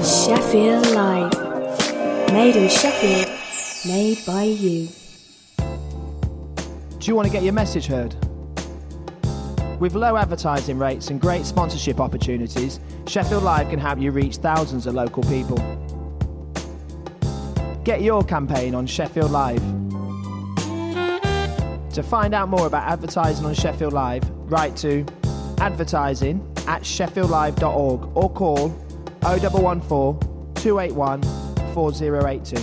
Sheffield Live. Made in Sheffield, made by you. Do you want to get your message heard? With low advertising rates and great sponsorship opportunities, Sheffield Live can help you reach thousands of local people. Get your campaign on Sheffield Live. To find out more about advertising on Sheffield Live, write to advertising@sheffieldlive.org or call 0114 281 4082.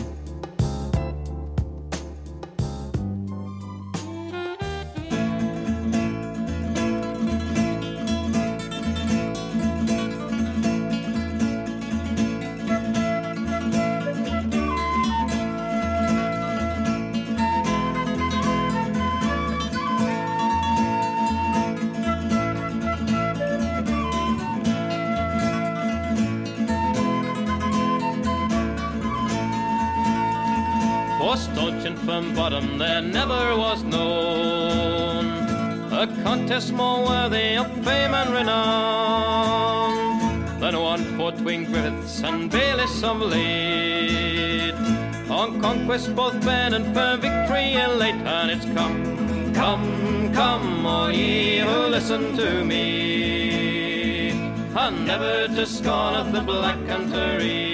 From bottom there never was known a contest more worthy of fame and renown than one for Twin Griffiths and Bayliss of late. On conquest both Ben and for victory elate, and it's come, come, come, all ye who listen to me, and never to scorn of the Black Country.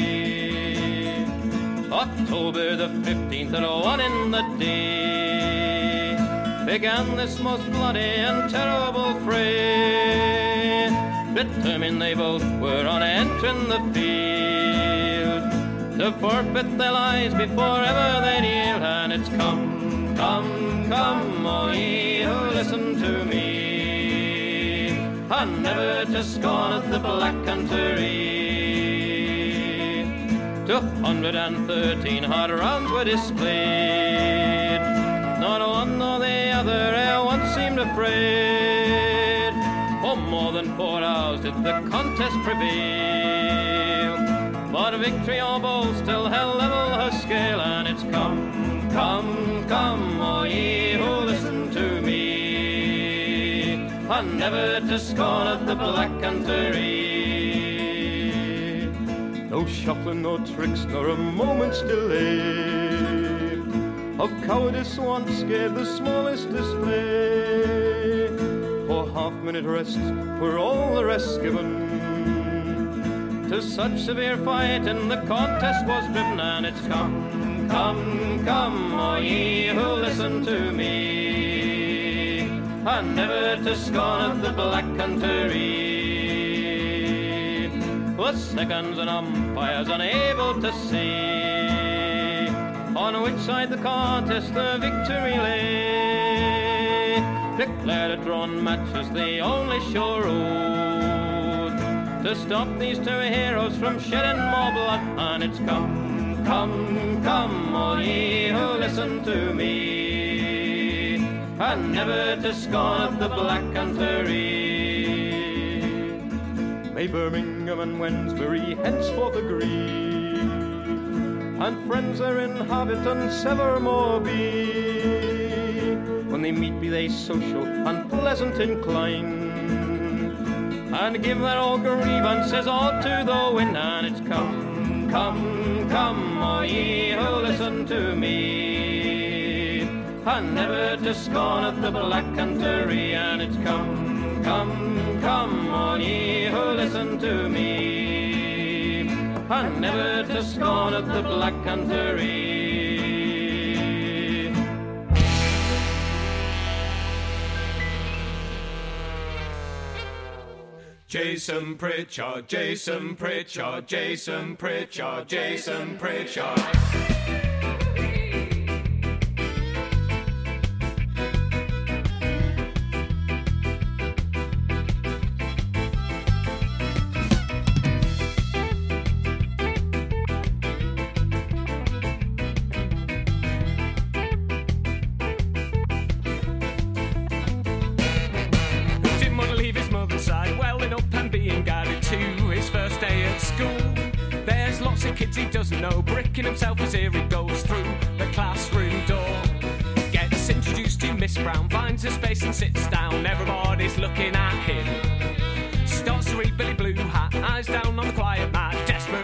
October the 15th at 1 in the day began this most bloody and terrible fray. Determined they both were on entering the field to forfeit their lives before ever they'd yield. And it's come, come, come, all ye who listen to me, and never to scorn of the Black Country. 213 hard rounds were displayed, not one nor the other e'er once seemed afraid. For more than 4 hours did the contest prevail, but victory or bold still held level her scale. And it's come, come, come, all ye who listen to me, and never to scorn of the Black Country. No shuffling, no tricks, nor a moment's delay of cowardice once gave the smallest display. For half-minute rest were all the rest given, to such severe fight in the contest was driven. And it's come, come, come, all ye who listen to me, and never to scorn of the Black Country. The seconds and umpires unable to see on which side the contest the victory lay, declared a drawn match as the only sure road to stop these two heroes from shedding more blood. And it's come, come, come, all ye who listen to me, and never to scorn of the Black Country. May Birmingham and Wednesbury henceforth agree, and friends their inhabitants evermore be. When they meet, be they social and pleasant inclined, and give their old grievances all to the wind. And it's come, come, come, all ye who listen to me, and never to scorn of the Black Country. And it's come, come, come, all ye who listen to me, and never to scorn of the Black Country. Jason Pritchard, Jason Pritchard, Jason Pritchard, Jason Pritchard. No bricking himself as here he goes through the classroom door. Gets introduced to Miss Brown, finds a space and sits down. Everybody's looking at him. Starts to read Billy Blue Hat, eyes down on the quiet mat. Desperate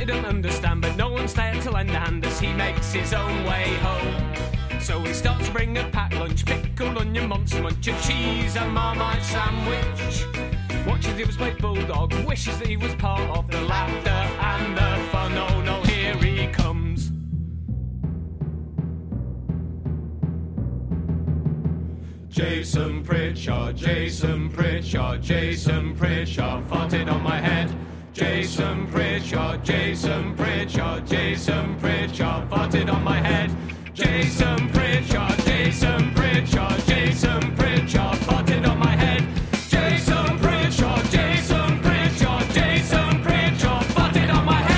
he don't understand, but no one's there to lend a hand as he makes his own way home. So he starts to bring a packed lunch, pickled onion, monster munch, a cheese and Marmite sandwich. Watches the others play bulldog, wishes that he was part of the laughter and the fun. Oh no, here he comes. Jason Pritchard, Jason Pritchard, Jason Pritchard, farted on my head. Jason Pritchard, Jason Pritchard, Jason Pritchard, farted on my head. Jason Pritchard, Jason Pritchard, Jason Pritchard, farted on my head. Jason Pritchard, Jason Pritchard, Jason Pritchard, farted on my head.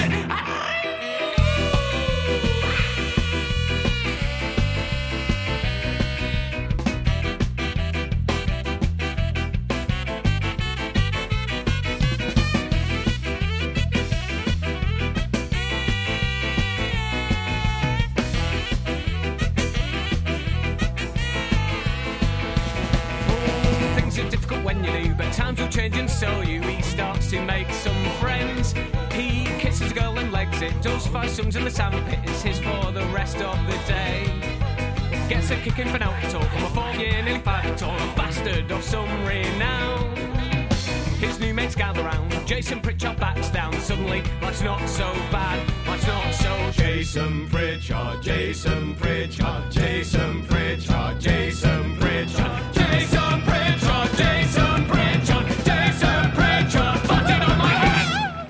Times will change and so he starts to make some friends. He kisses a girl and legs it, does 5 sums in the sandpit, is his for the rest of the day. Gets a kick in for now, talk from a 4-year, nearly 5 tall, a bastard of some renown. His new mates gather round, Jason Pritchard backs down. Suddenly, life's not so bad, life's not so. Jason Pritchard, Jason Pritchard, Jason Pritchard, Jason Pritchard, Jason Pritchard, Jason Pritchard, Jason Pritchard, farted on my head.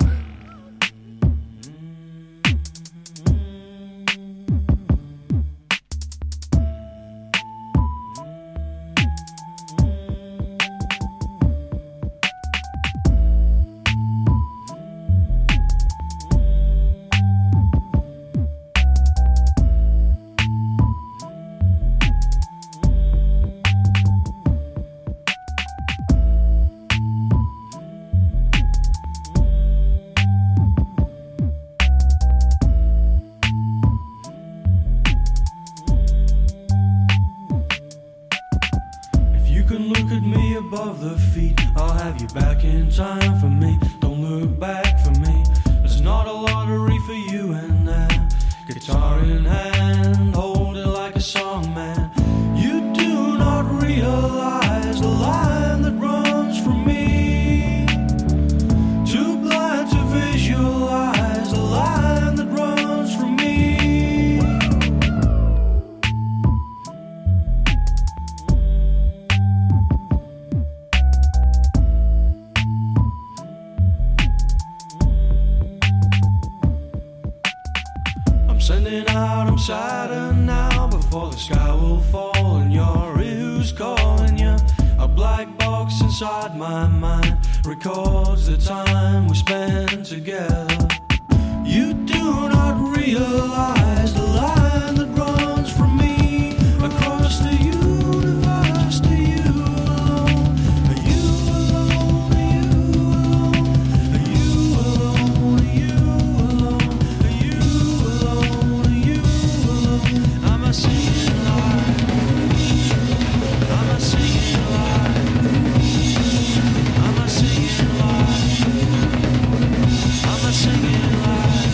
Above the feet, I'll have you back in time for me. Don't look back for me. There's not a lottery for you and that. Guitar in hand, hold it like a song, man. You do not realize the line that runs from me. Too blind to visualize the line that runs from me. Sending out, I'm sadder now before the sky will fall and your ear who's calling you. A black box inside my mind records the time we spent together. You do not realize the line that runs from me across the universe to you alone. Are you alone? Are you alone? Are you alone? Are you alone? Are you alone? I'm a singing live. I'm a singing live. I'm a singing live. I'm a singing live.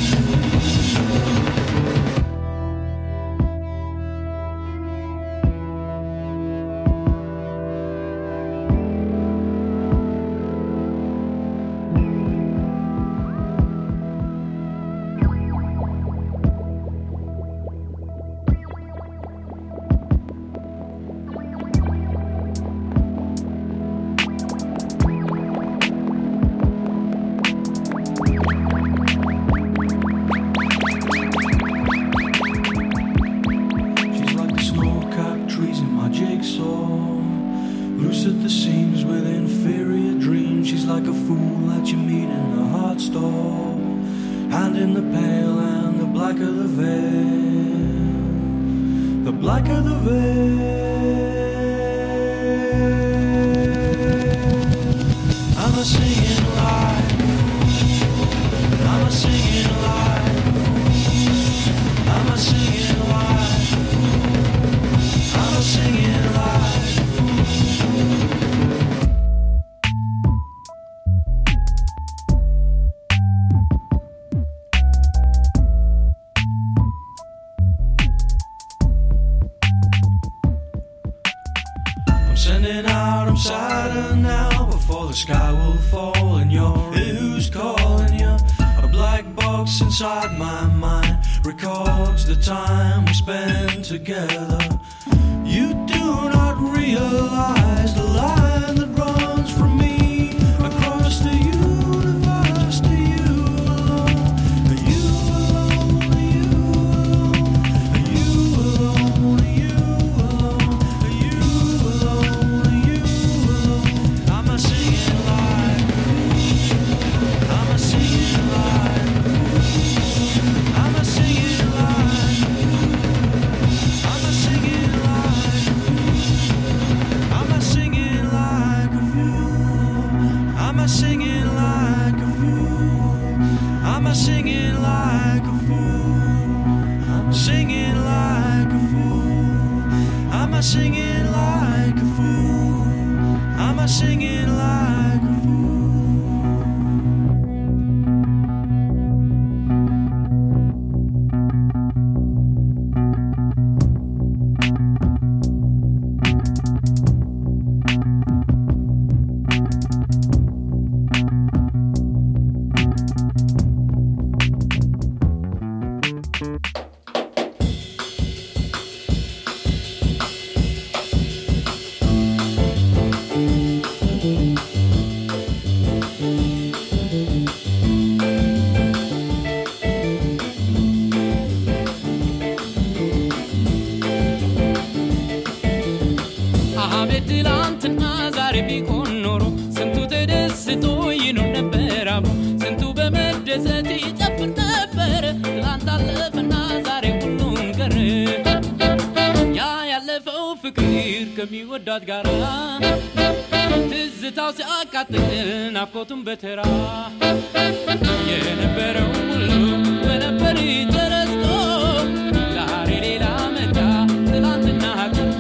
She's like the snow-capped trees in my jigsaw, loose at the seams with inferior dreams. She's like a fool that you meet in the heart store, hand in the pale and the black of the veil, the black of the veil. I'm a singing live. I'm a singing live. I'm a singing live. I'm a singing live. the sky will fall and your who's calling you. A black box inside my mind records the time we spend together. You do not realize the line that runs from me across the universe to you alone. You alone, you alone, you alone, you alone, you alone. I'm a singing like a fool. I'm a singing like a fool. I'm a singing like a fool. I'm a singing like a fool. I'm a singing like a fool. I'm a singing like a fool. I'm a singing like a fool. I'm singing like a fool. I'm a singing like a fool. I'm a singing like a fool. አቤት ትላንትና ዛሬ ቢሆን ኖሮ ስንቱ ተደስቶ ይኖር ነበር አብሮ ስንቱ በመደሰት ይጨፍር ነበር ትላንት አለፈና ዛሬ ሁሉም ቀረ ያ ያለፈው ፍቅር ከሚወዳት ጋር ትዝታው ሲያቃጥል ናፍቆቱን በተራ የነበረው ሁሉ በነበር ተረስቶ ዛሬ ሌላ መጣ ትላንትና ቀርቶ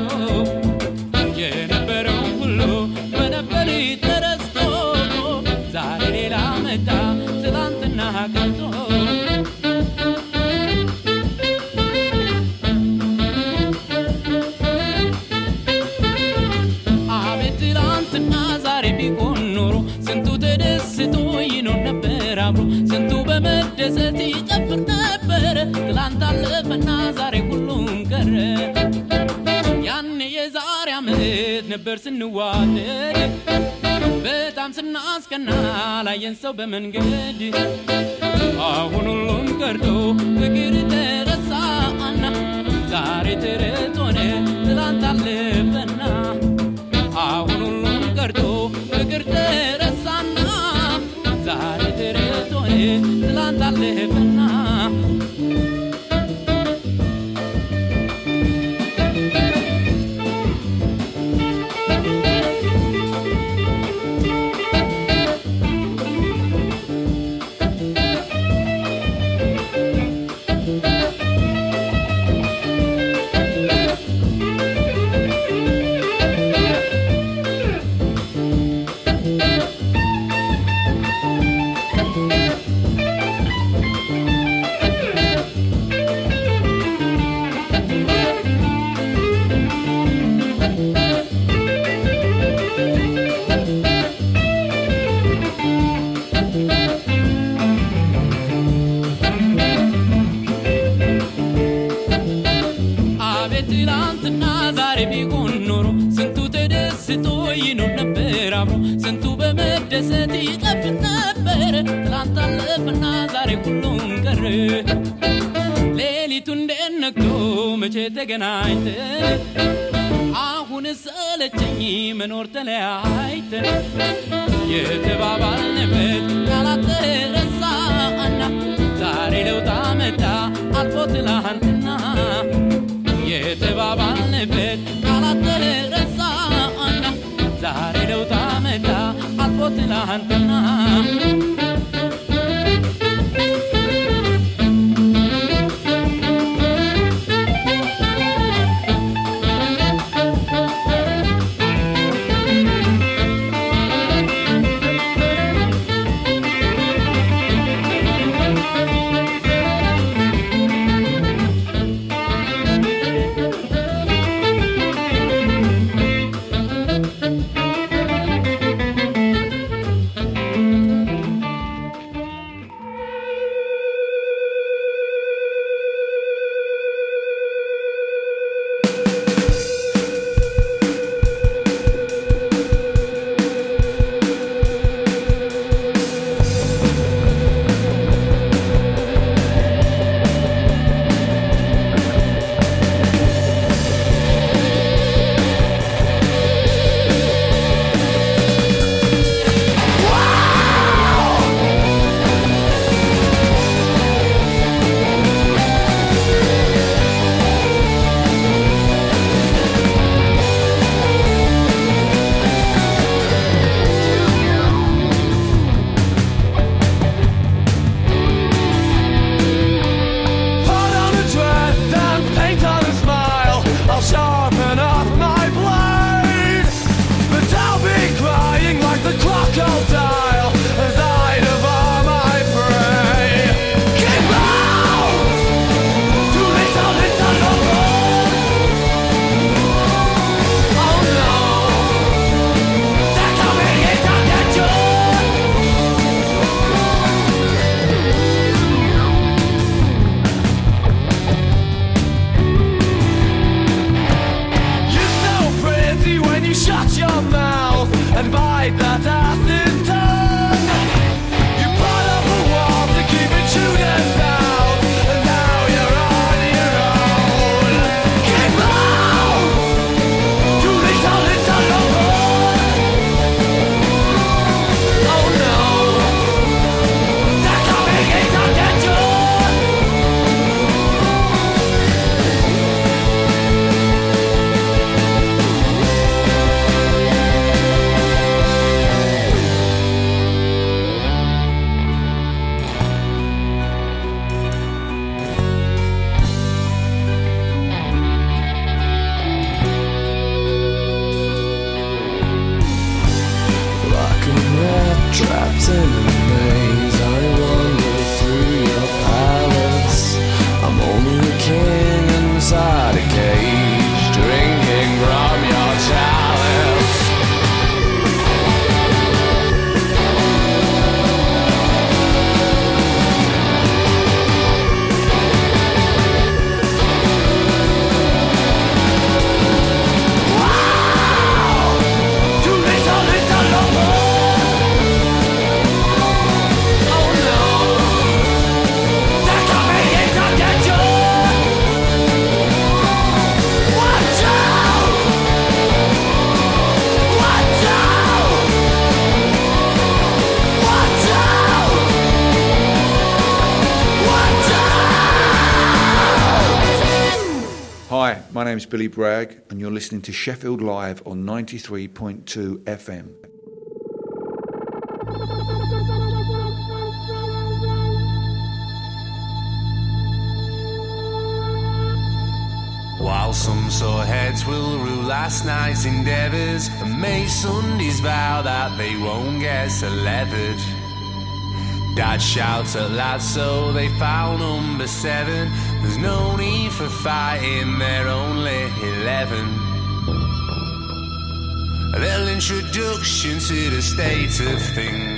የነበረው ሁሉ በነበር ተረስቶ ዛሬ ሌላ መጣ ትላንትና ቀርቶ አቤት ትላንትና ዛሬ ቢሆን ኖሮ ስንቱ ተደስቶ ይኖር ነበር አብሮ ስንቱ በመደሰት ይጨፍር ነበር ትላንት አለፈና ዛሬ ሁሉም ቀረ ያኔ የዛሬ ዓመት ነበር ስንዋደድ በጣም ስናስቀና ላየን ሰው በመንገድ አሁን ሁሉም ቀርቶ ፍቅር ተረሳና ዛሬ ተረት ሆነ ትላንት አለፈና አሁን ሁሉም ቀርቶ ፍቅር ተረሳና ዛሬ ተረት ሆነ ትላንት አለፈና ትላንትና ዛሬ ቢሆን ኖሮ ስንቱ ተደስቶ ይኖር ነበር አብሮ ስንቱ በመደሰት ይጨፍር ነበር ትላንት አለፈና ዛሬ ሁሉም ቀረ ሌሊቱ እንደነግቶ መቼ ተገናኝተን አሁን ሰለቸኝ መኖር ተለያይተን የተባባልንበት ቃላት ተረሳና ዛሬ ለውጥ መጣ አልፎ ትላንትና የተባባልንበት ቃላት ተረሳና ዛሬ ለውጥ መጣ አልፎ ትላንትና Hi, my name's Billy Bragg and you're listening to Sheffield Live on 93.2 FM. While some sore heads will rule last night's endeavours, and may Sundays vow that they won't get so leathered. Dad shouts at lads so they foul number 7. There's no need for fighting, they're only 11. A little introduction to the state of things.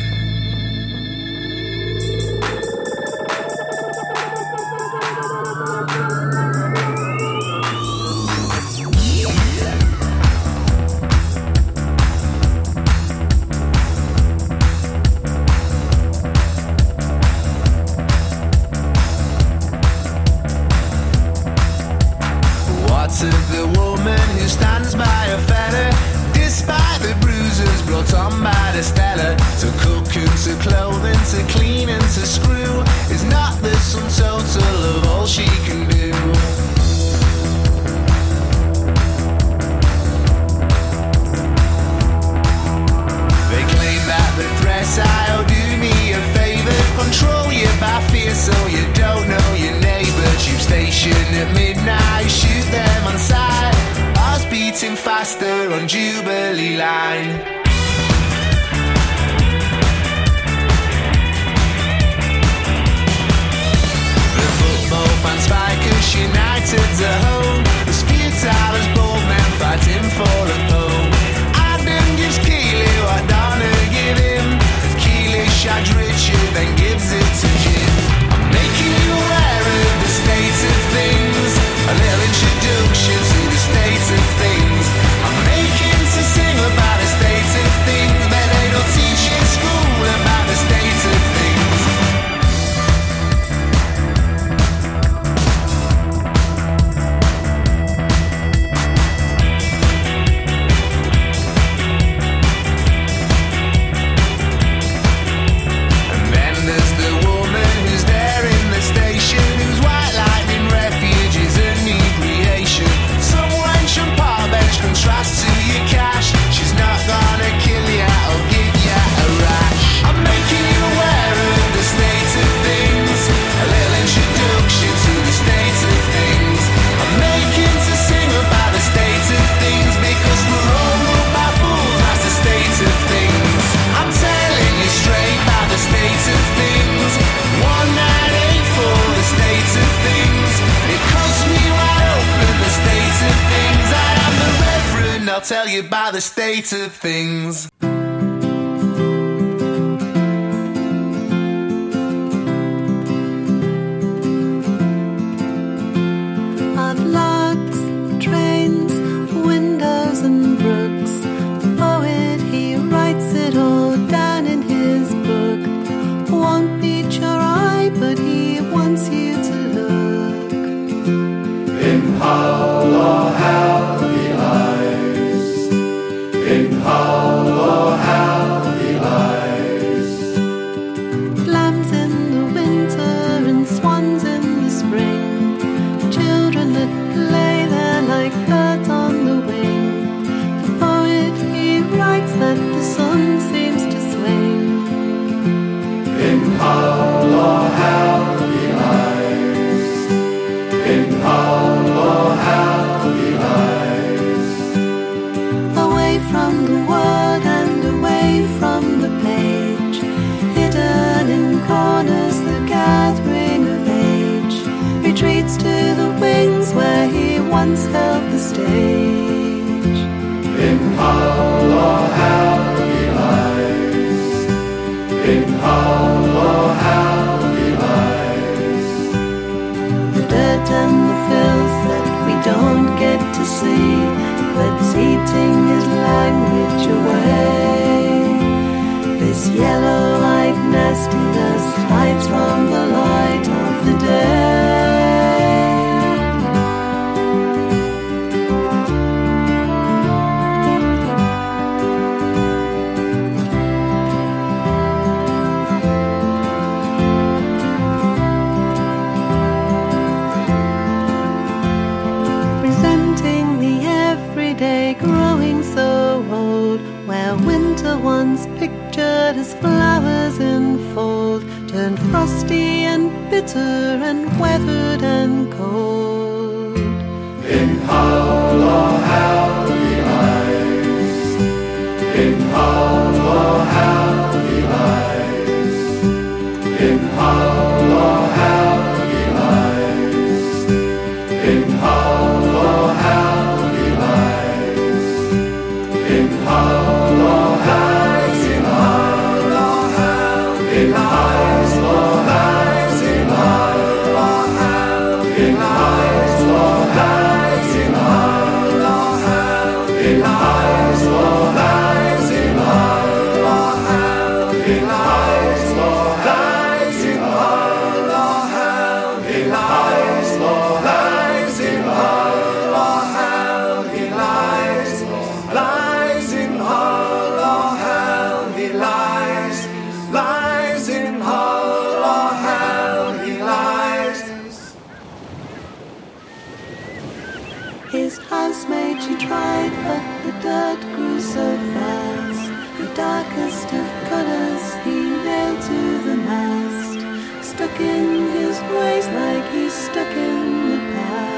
Tell you about the state of things. On locks, trains, windows and brooks, the poet he writes it. in Hull or how he lies. The dirt and the filth that we don't get to see, that's eating his language away. This yellow-eyed nastiness hides from the light of the day. Growing so old, where winter once pictured as flowers in fold, turned frosty and bitter and weathered and cold. In Hull or how he lies, in Hull or how he lies, in Hull or how he lies, in Hull or how in Hull or highs, in Hull or how he lies, or highs, in Hull or how he lies, or highs, in Hull or how he lies, or highs, in Hull or how he lies, or highs, in Hull or how he lies, or highs, in Hull or how he lies, lies in Hull or how he lies, lies in Hull or how he lies. His housemaid she tried, but the dirt grew so fast. The darkest of colours he nailed to the mast, stuck in his ways like he's stuck in the past.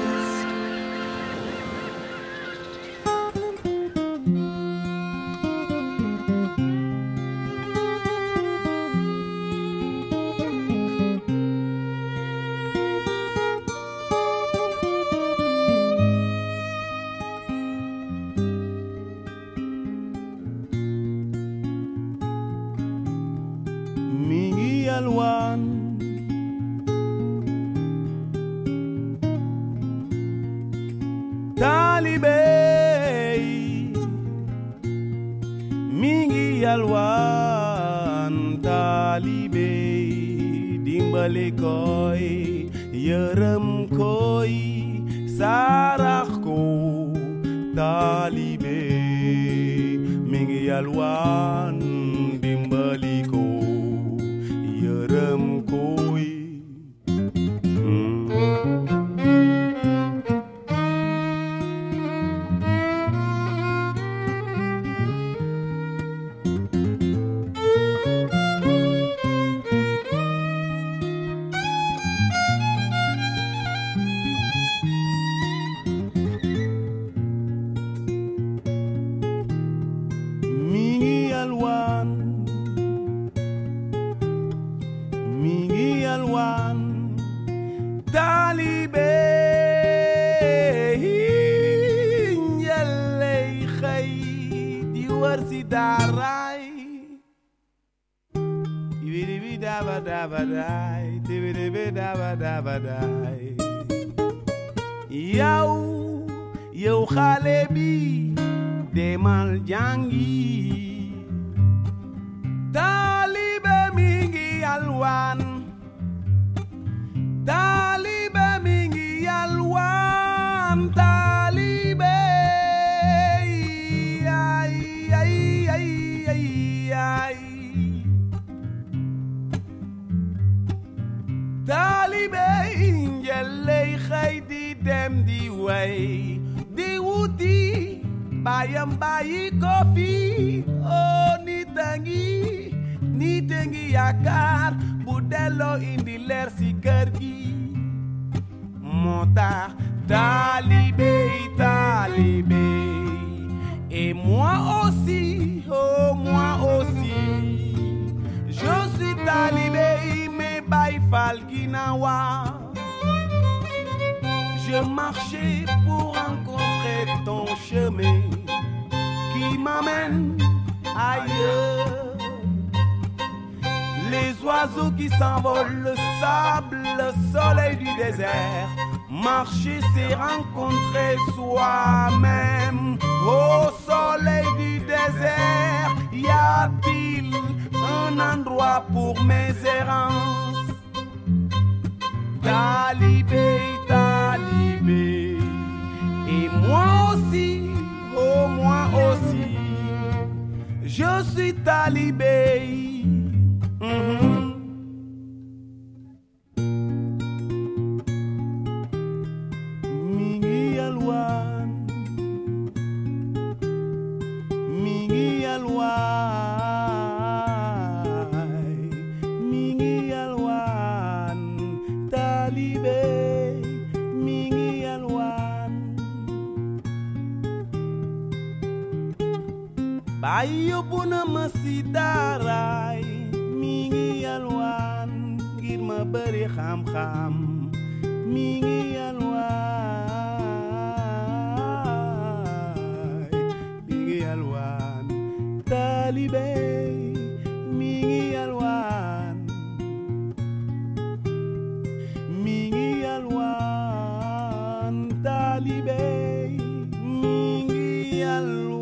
Yow xale bi demal jangi, taalibe mi ngi yalwaan, taalibe mi ngi yalwaan, taalibe ay ay ay ay ay, taalibe njëley xëy di dem di way di wuti bayam bayi kofi. Oh nit a ngi yaakaar bu delloo indi leer si kër gi, moo tax taalibe et moi aussi, oh moi aussi je suis talibé mais bay fal ginawa. Je marchais pour rencontrer ton chemin qui m'amène ailleurs. les oiseaux qui s'envolent, le sable, le soleil du désert. Marcher, c'est rencontrer soi-même. Au soleil du désert, y a-t-il un endroit pour mes errances? Talibé, talibé, et moi aussi, oh moi aussi, je suis talibé. Bayo puna masidaray mingi alwan ngir ma bari xam-xam mingi alwan talibé mingi alwan talibé mingi alwan.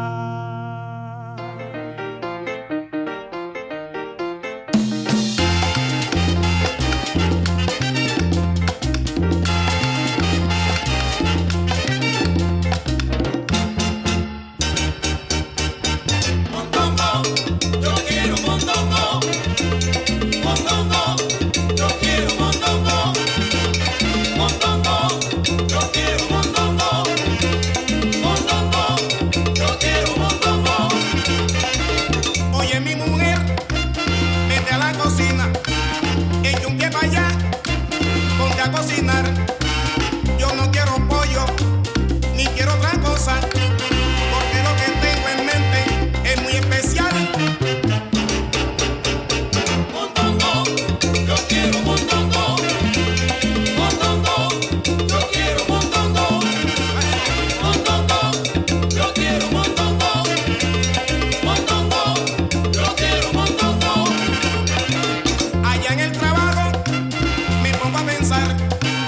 Yo no quiero pollo, ni quiero otra cosa, porque lo que tengo en mente es muy especial. Mondongo, yo quiero mondongo. Mondongo, yo quiero mondongo. Mondongo, yo quiero mondongo. Mondongo, yo quiero mondongo. Allá en el trabajo me pongo a pensar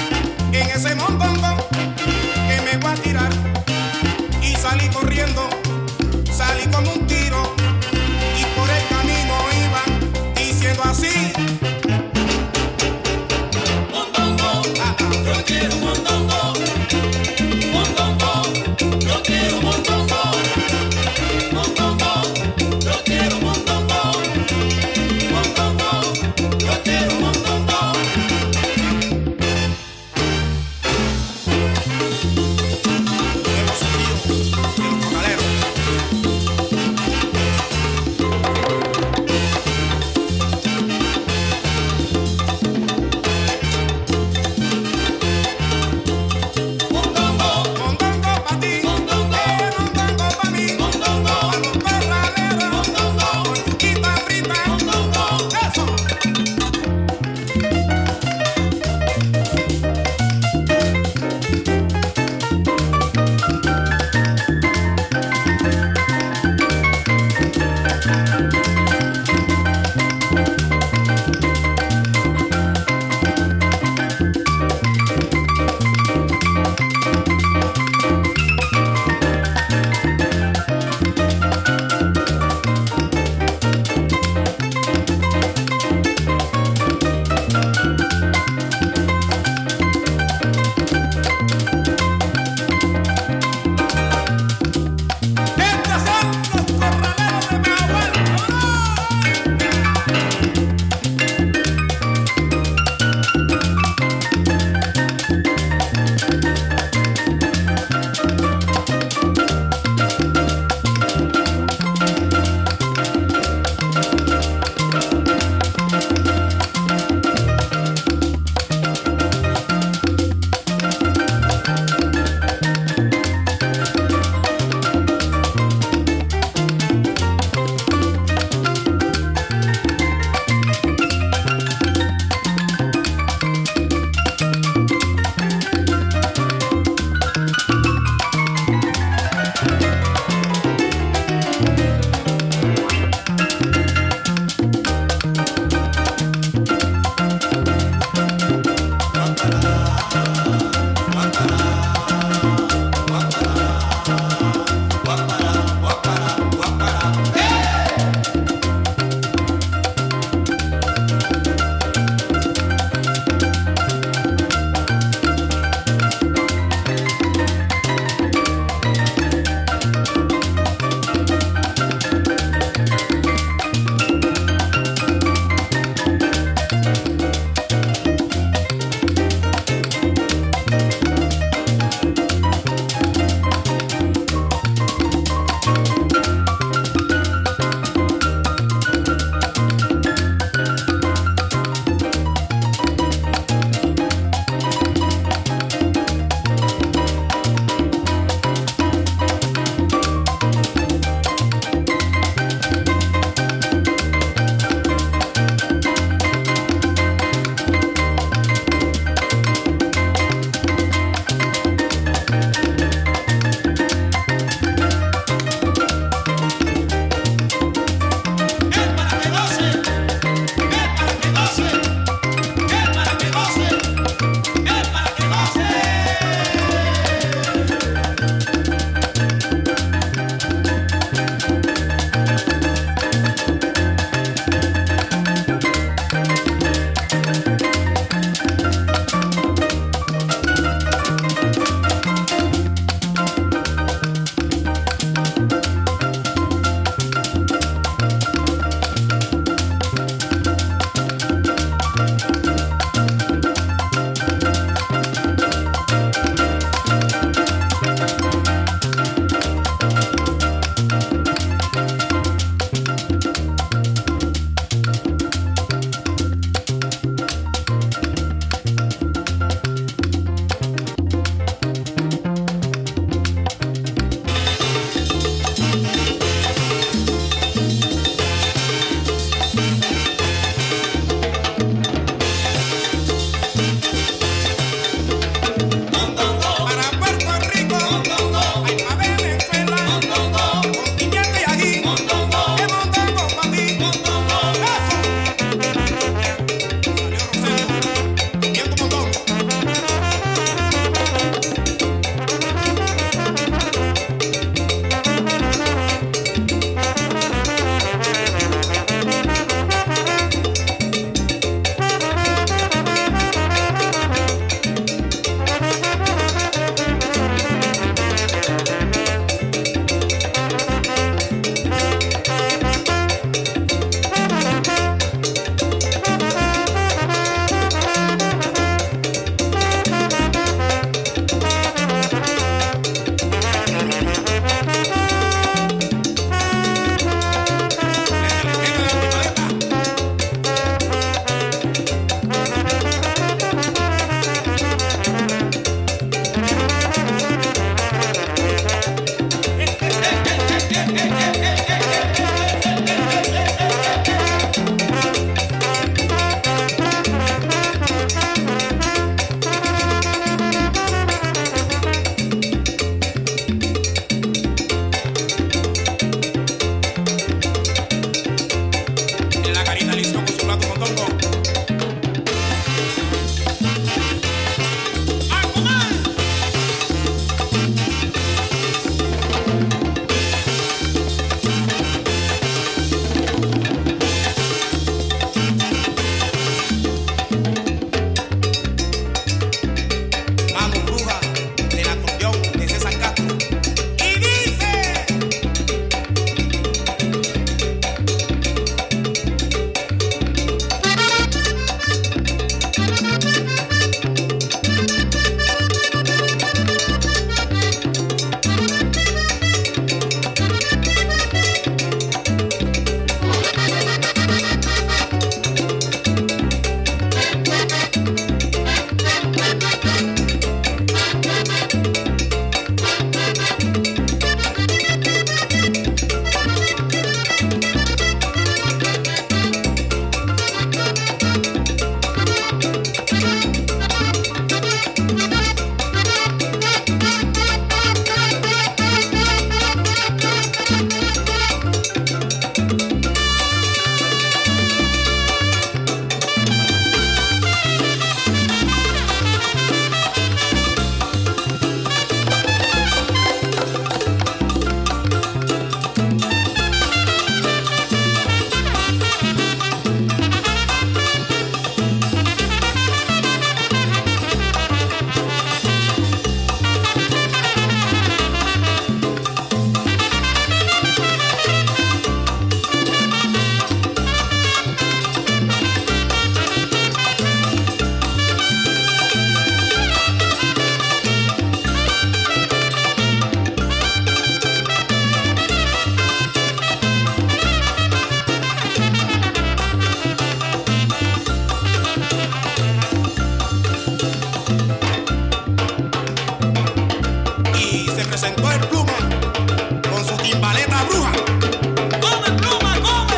coge pluma con su timbaleta bruja. ¡Come, pluma, come!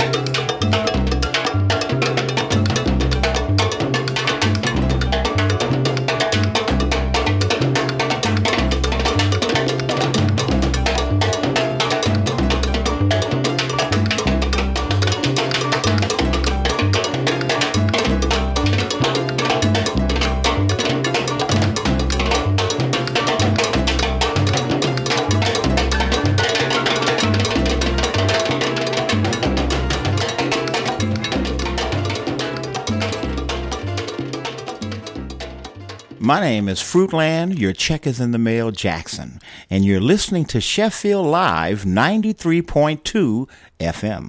My name is Fruitland, your check is in the mail, Jackson, and you're listening to Sheffield Live 93.2 FM.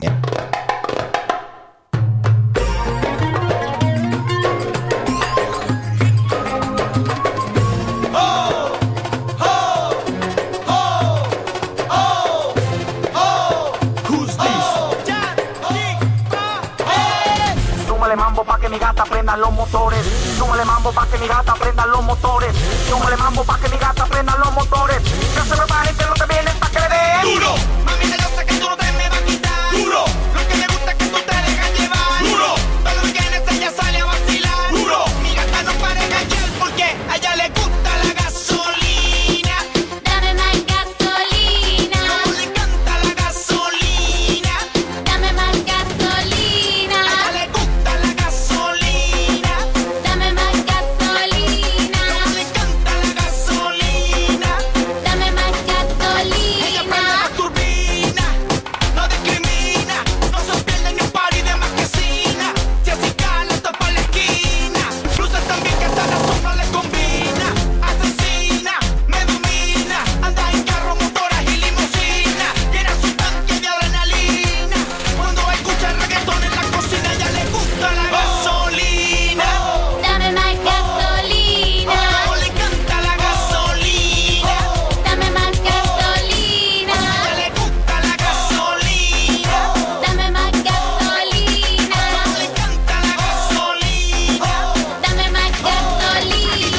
Los motores, súmale mambo pa' que mi gata prenda los motores, súmale mambo pa' que mi gata prenda los motores, que se preparen que no te vienen pa' que le den duro, mami yo sé que tú no te me vas a quitar, duro, lo que me gusta es que tú te dejas llevar, duro, todo lo que en ella sale a vacilar, duro, mi gata no para de callar porque a ella le gusta la gasolina, dame más gasolina, como le encanta la gasolina, dame más gasolina, a ella le gusta la gasolina. Dame más gasolina. Como le encanta la gasolina. Dame más gasolina. Ella prende la turbina, no discrimina, no se pierde ni un party de marquesina. Si así cala, topa la esquina. Luces también que hasta la sombra le combina. Asesina, me domina, anda en carro, motoras y limusina. Llena su tanque de adrenalina. Cuando escucha el reggaetón en la cocina, ella le gusta la gasolina. Dame más gasolina. Como le encanta la gasolina. Dame más gasolina. A ella le gusta la gasolina. Dame más gasolina. Como le encanta la gasolina. Dame más gasolina.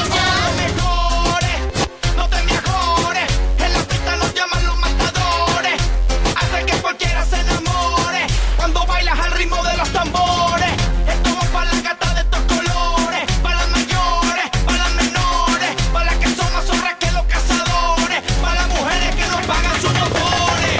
No te mejores, en la pista nos llaman los matadores. Hace que cualquiera se enamore cuando bailas al ritmo de los tambores. Esto va para la gata de estos colores, para las mayores, para las menores, para las que son más zorras que los cazadores, para las mujeres que no pagan sus motores.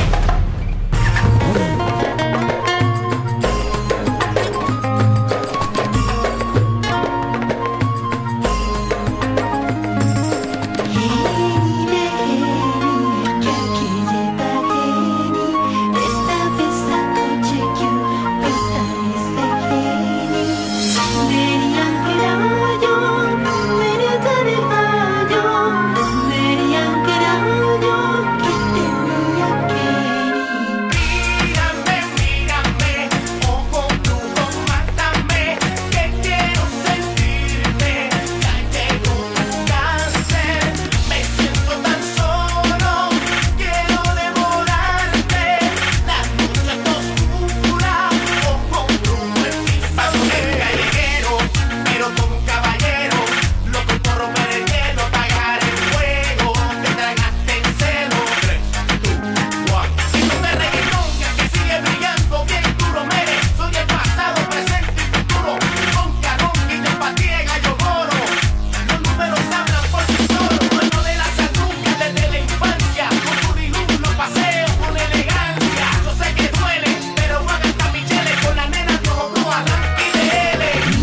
Mírame, ojo brujo, mátame, que quiero sentirte, ya llegó tu cáncer, me siento tan solo, quiero devorarte, la noche está oscura, ojo brujo en mi sangre. Callejero, pero como un caballero, loco por romper el hielo, apagar el fuego, te tragaste en celo. 3, 2, 1. Esto es reggaetón que sigue brillando bien duro, mere. Soy el pasado, presente y futuro, con carón y de empatía en gallo moro. Los números hablan por sí solos, dueño de la salud desde la infancia. Con Turilú los paseo con elegancia. Yo sé que duele, pero voy a gastar mi chele con la nena rojo, blue, Alan y de L.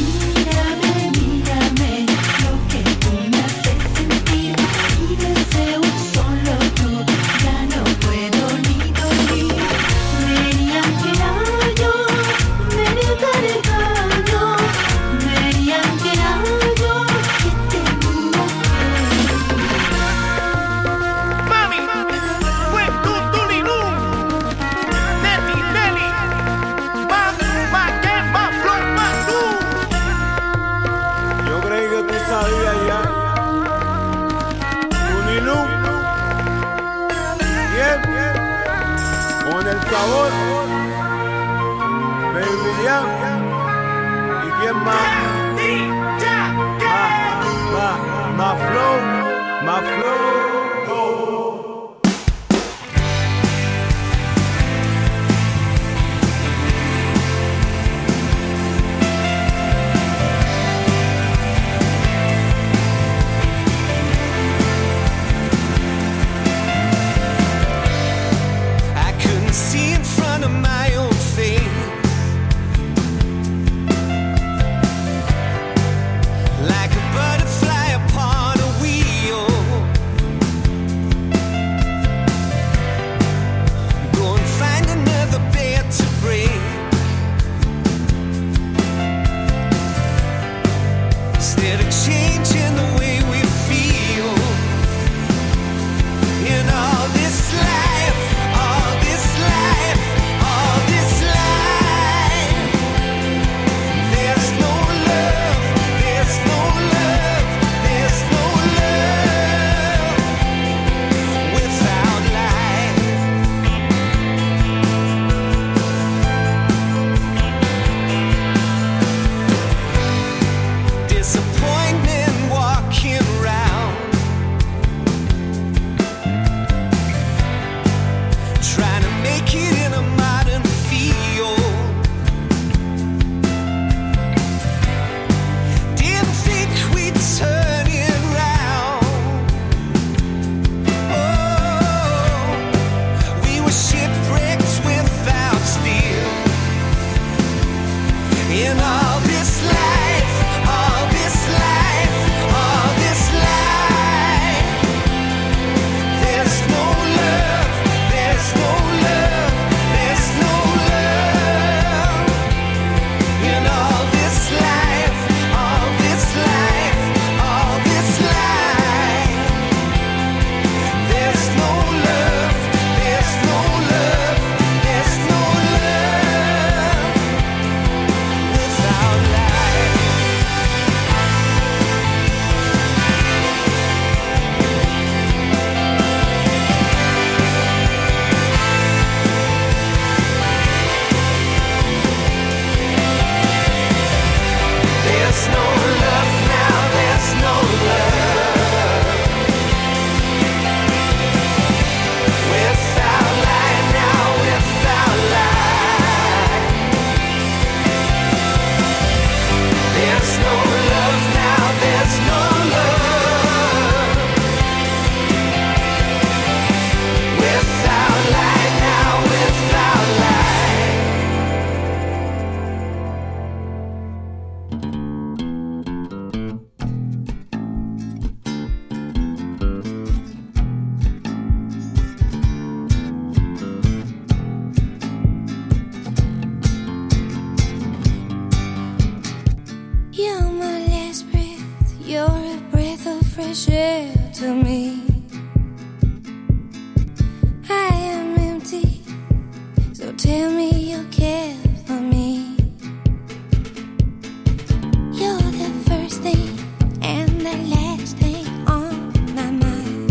Mírame, lo que tú me haces sentir, y deseo solo tú, ya no puedo ni dormir. Verían que era yo, verían que era yo, verían que era yo, que tenía que. Mami, fue tú, Turilú, Nelly, más que más flow, más tú. Yo creí que tú sabías ya. Turilú. Bien. Con el sabor. Baby Jam. ¿Y quién más? Más flow. Más flow. In all this life, all this life, all this life, there's no love, there's no love, there's no love. In all this life, all this life, all this life, there's no love, there's no love, there's no love without life. There's no love now, there's no love without life now, without life. There's no love now, there's no love without life now, without life. You're my last breath, you're a breath of fresh air to me. I am empty, so tell me you care for me. You're the first thing and the last thing on my mind.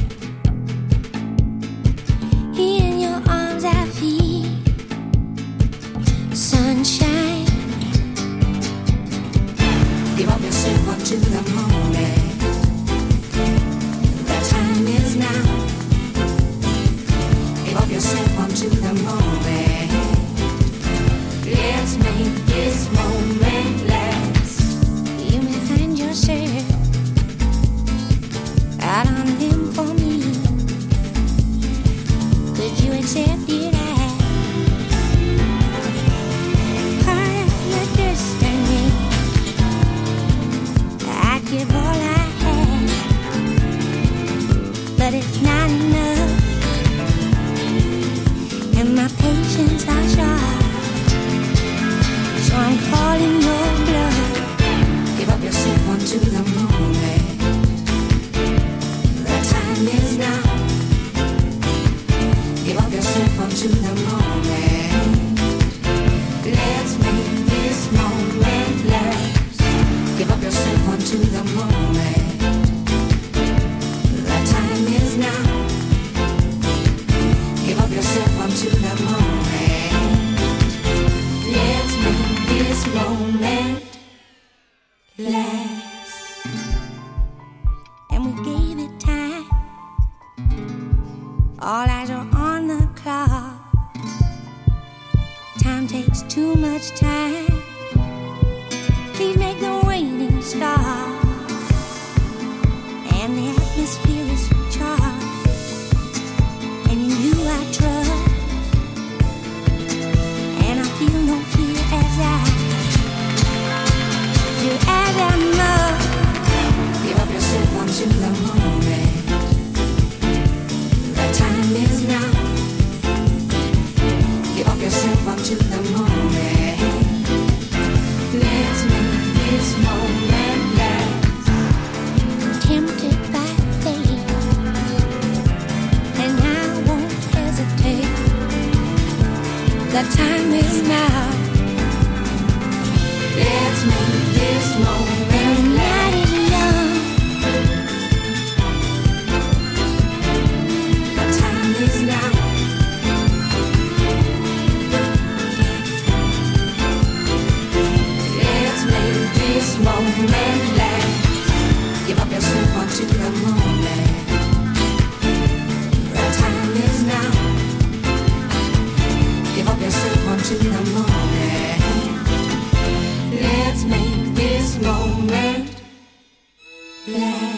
In your arms I feel sunshine. Give up yourself up to the moment. The time is now. Give up yourself up to the moment. Let's make this moment last. You may find yourself out on a limb for me. Could you accept it as part of your destiny? I'd give all I have, but it's not enough, and my patience are short, so I'm calling your bluff. Give up yourself onto the moment. The time is now. Give up yourself onto the moment. Let's make this moment last. Give up yourself onto the moment. The time is now. Give up yourself onto the moment. Let's make this moment last. And we gave it time. All eyes are on the clock. Time takes too much time. Please make the waiting stop. And the atmosphere is charged, and in you I trust, and I feel no fear as I do as I must. Give up yourself onto the moment. The time is now. Give up yourself onto the moment. Let's make this moment last. Tempted by fate, and I won't hesitate. The time is now. Let's make this moment last. The time is now. Let's make this moment last. Give up yourself onto the moment. The time is now. Give up yourself onto the moment. Let's make this moment last.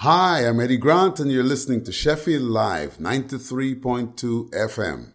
Hi, I'm Eddie Grant, and you're listening to Sheffield Live, 93.2 FM.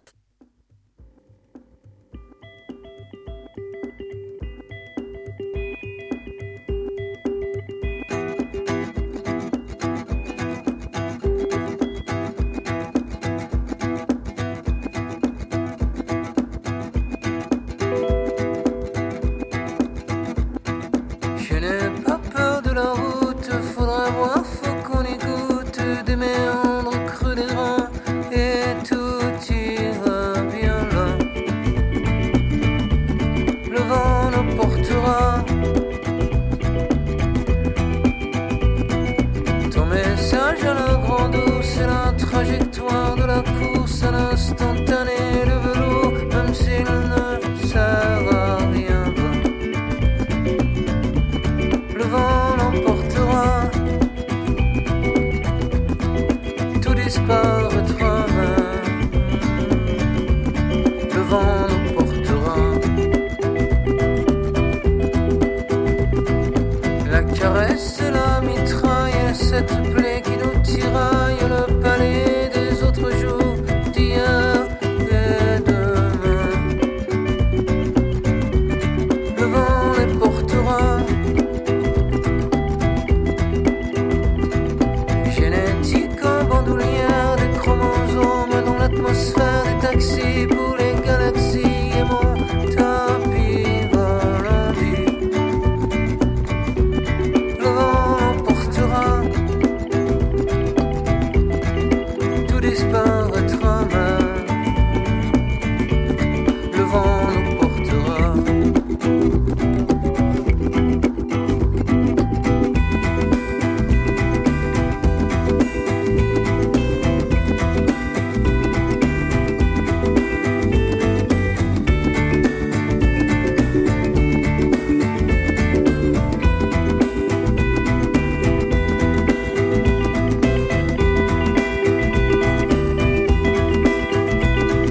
Génétique en bandoulière, des chromosomes dans l'atmosphère des taxis pour